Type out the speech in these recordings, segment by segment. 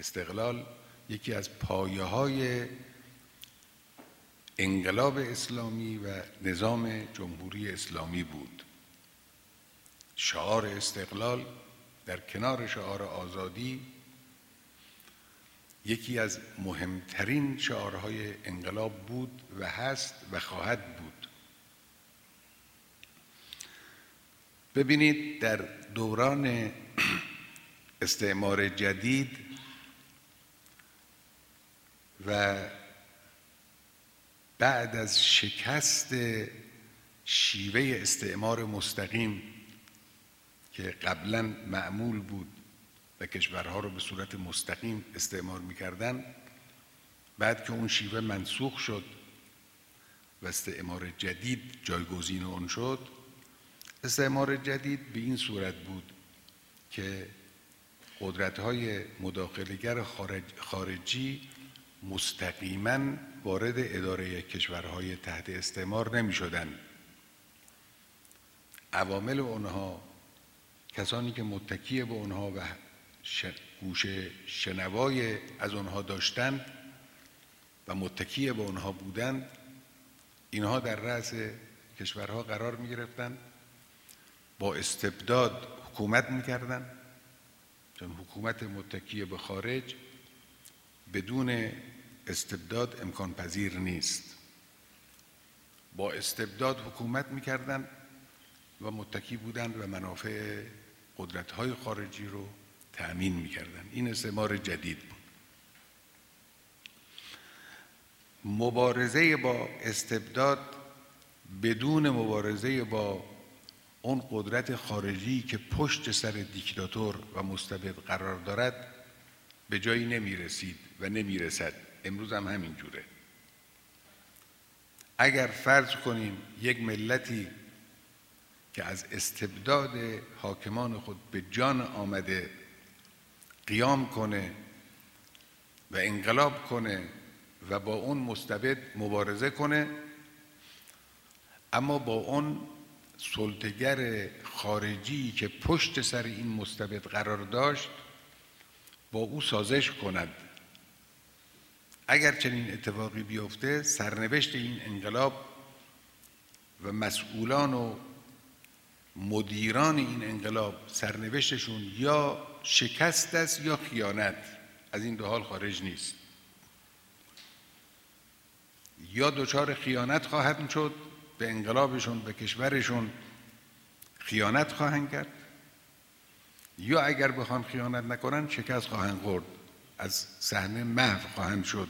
استقلال یکی از پایه‌های انقلاب اسلامی و نظام جمهوری اسلامی بود. شعار استقلال در کنار شعار آزادی یکی از مهمترین شعارهای انقلاب بود و هست و خواهد بود. ببینید در دوران استعمار جدید و بعد از شکست شیوه استعمار مستقیم که قبلا معمول بود و کشورها رو به صورت مستقیم استعمار می‌کردند، بعد که اون شیوه منسوخ شد و استعمار جدید جایگزین اون شد، استعمار جدید به این صورت بود که قدرت‌های مداخله‌گر خارجی مستقیما وارد اداره کشورهای تحت استعمار نمی‌شدند. عوامل اونها، کسانی که متکی به اونها و گوشه شنوای از اونها داشتند و متکی به اونها بودند، اینها در رأس کشورها قرار می‌گرفتند، با استبداد حکومت می‌کردند، چون حکومت متکی به خارج بدون استبداد امکان پذیر نیست. با استبداد حکومت می‌کردند و متکی بودند و منافع قدرت‌های خارجی رو تأمین می‌کردند. این استعمار جدید بود. مبارزه با استبداد بدون مبارزه با اون قدرت خارجی که پشت سر دیکتاتور و مستبد قرار دارد به جایی نمی‌رسید و نمی‌رسد. امروز هم همین جوره. اگر فرض کنیم یک ملتی که از استبداد حاکمان خود به جان آمده قیام کنه و انقلاب کنه و با اون مستبد مبارزه کنه، اما با اون سلطه‌گر خارجی که پشت سر این مستبد قرار داشت با او سازش کند، اگر چنین اتفاقی بیفته، سرنوشت این انقلاب و مسئولان و مدیران این انقلاب سرنوشتشون یا شکست است یا خیانت. از این دو حال خارج نیست. یا دچار خیانت خواهند شد، به انقلابشون به کشورشون خیانت خواهند کرد، یا اگر بخوان خیانت نکنن شکست خواهند خورد، از صحنه محو خواهند شد.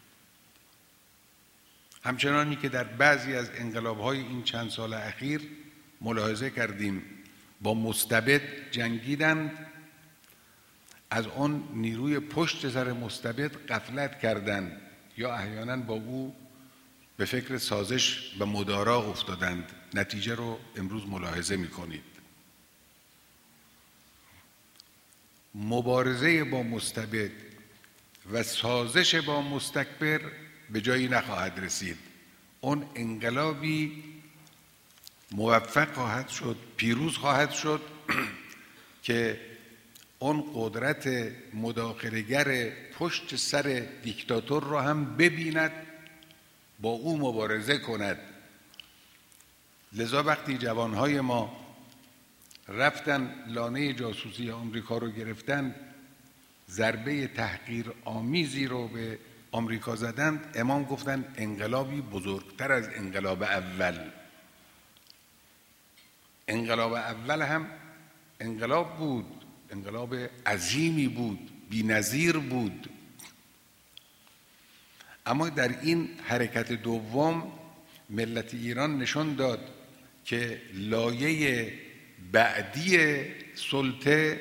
همچنانی که در بعضی از انقلاب‌های این چند سال اخیر ملاحظه کردیم، با مستبد جنگیدند، از اون نیروی پشت سر مستبد غفلت کردند یا احیانا با او به فکر سازش و مدارا افتادند. نتیجه رو امروز ملاحظه می‌کنید. مبارزه با مستبد و سازش با مستکبر به جایی نخواهد رسید. اون انقلابی موفق خواهد شد، پیروز خواهد شد که اون قدرت مداخله‌گر پشت سر دیکتاتور را هم ببیند، با او مبارزه کند. لذا وقتی جوانهای ما رفتن لانه جاسوسی آمریکا رو گرفتن، ضربه تحقیر آمیزی رو به آمریکا زدند، امام گفتن انقلابی بزرگتر از انقلاب اول. انقلاب اول هم انقلاب بود، انقلاب عظیمی بود، بی‌نظیر بود، اما در این حرکت دوم ملت ایران نشان داد که لایه بعدی سلطه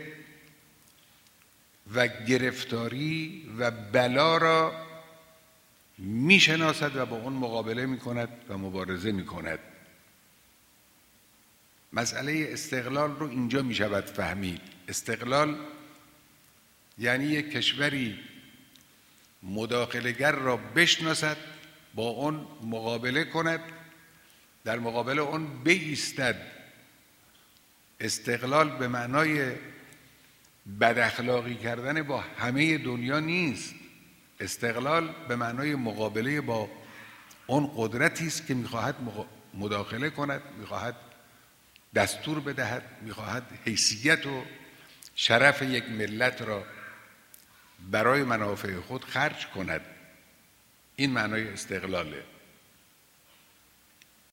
و گرفتاری و بلا را میشناسد و با اون مقابله میکند و مبارزه میکند. مسئله استقلال رو اینجا میشود فهمید. استقلال یعنی یک کشوری مداخله‌گر را بشناسد، با اون مقابله کند، در مقابل اون بایستد. استقلال به معنای بد اخلاقی کردن با همه دنیا نیست. استقلال به معنای مقابله با اون قدرتی است که میخواهد مداخله کند، میخواهد دستور بدهد، میخواهد حیثیت و شرف یک ملت را برای منافع خود خرج کند. این معنای استقلاله.